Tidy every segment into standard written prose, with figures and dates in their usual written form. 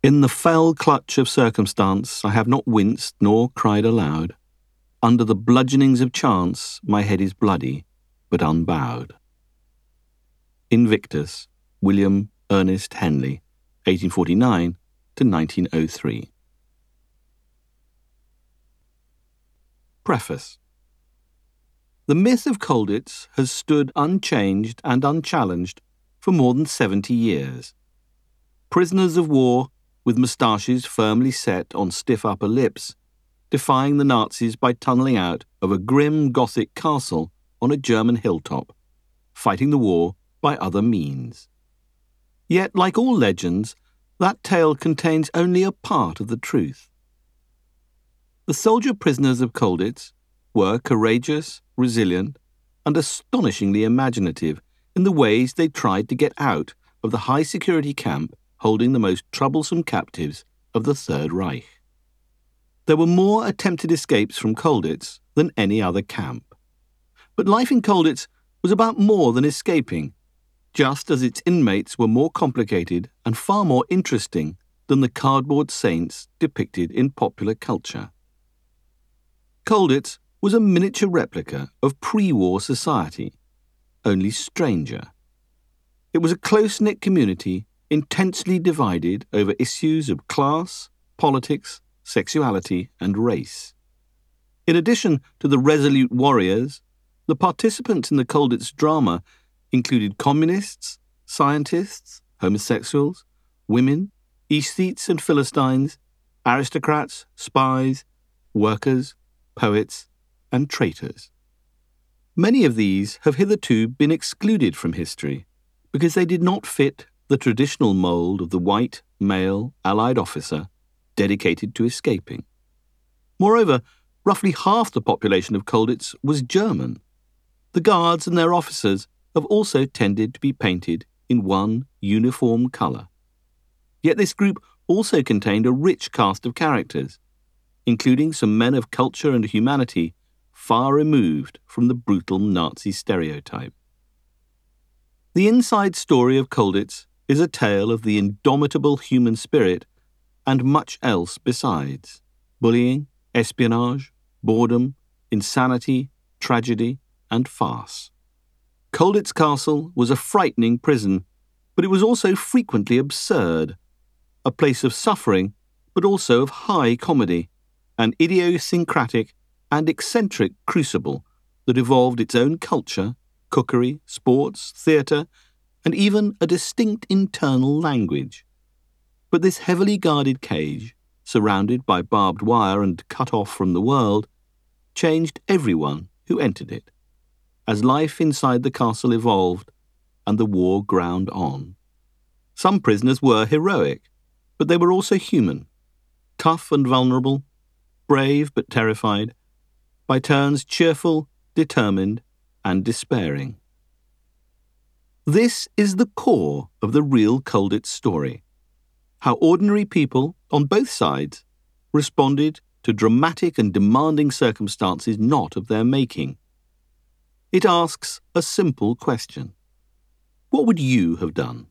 In the fell clutch of circumstance, I have not winced nor cried aloud. Under the bludgeonings of chance, my head is bloody, but unbowed. Invictus, William Ernest Henley, 1849 to 1903. Preface. The myth of Colditz has stood unchanged and unchallenged for more than 70 years. Prisoners of war with moustaches firmly set on stiff upper lips, defying the Nazis by tunnelling out of a grim Gothic castle on a German hilltop, fighting the war by other means. Yet, like all legends, that tale contains only a part of the truth. The soldier prisoners of Colditz were courageous, resilient, and astonishingly imaginative in the ways they tried to get out of the high-security camp holding the most troublesome captives of the Third Reich. There were more attempted escapes from Colditz than any other camp. But life in Colditz was about more than escaping, just as its inmates were more complicated and far more interesting than the cardboard saints depicted in popular culture. Colditz was a miniature replica of pre-war society, only stranger. It was a close-knit community intensely divided over issues of class, politics, sexuality, and race. In addition to the resolute warriors, the participants in the Colditz drama included communists, scientists, homosexuals, women, aesthetes and Philistines, aristocrats, spies, workers, poets, and traitors. Many of these have hitherto been excluded from history because they did not fit the traditional mould of the white, male, Allied officer dedicated to escaping. Moreover, roughly half the population of Colditz was German. The guards and their officers have also tended to be painted in one uniform colour. Yet this group also contained a rich cast of characters, including some men of culture and humanity far removed from the brutal Nazi stereotype. The inside story of Colditz is a tale of the indomitable human spirit and much else besides: bullying, espionage, boredom, insanity, tragedy, and farce. Colditz Castle was a frightening prison, but it was also frequently absurd, a place of suffering, but also of high comedy, an idiosyncratic and eccentric crucible that evolved its own culture, cookery, sports, theatre, and even a distinct internal language. But this heavily guarded cage, surrounded by barbed wire and cut off from the world, changed everyone who entered it, as life inside the castle evolved and the war ground on. Some prisoners were heroic, but they were also human, tough and vulnerable, brave but terrified, by turns cheerful, determined, and despairing. This is the core of the real Colditz story: how ordinary people on both sides responded to dramatic and demanding circumstances not of their making. It asks a simple question: what would you have done?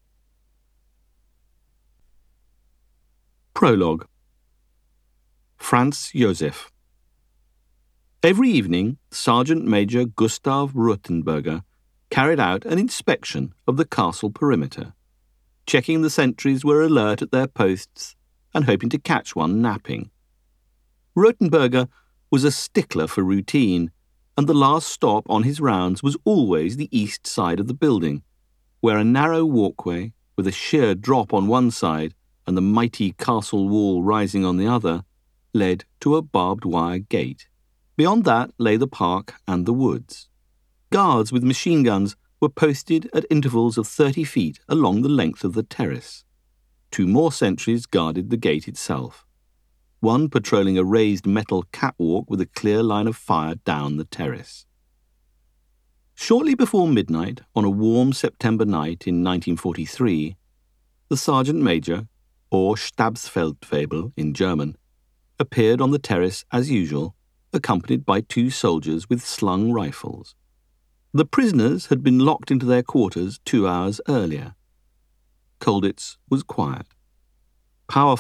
Prologue. Franz Josef. Every evening, Sergeant Major Gustav Rothenberger carried out an inspection of the castle perimeter, checking the sentries were alert at their posts and hoping to catch one napping. Rothenberger was a stickler for routine, and the last stop on his rounds was always the east side of the building, where a narrow walkway with a sheer drop on one side and the mighty castle wall rising on the other led to a barbed wire gate. Beyond that lay the park and the woods. Guards with machine guns were posted at intervals of 30 feet along the length of the terrace. 2 more sentries guarded the gate itself, one patrolling a raised metal catwalk with a clear line of fire down the terrace. Shortly before midnight, on a warm September night in 1943, the Sergeant Major, or Stabsfeldwebel in German, appeared on the terrace as usual, accompanied by 2 soldiers with slung rifles. The prisoners had been locked into their quarters 2 hours earlier. Colditz was quiet. Powerful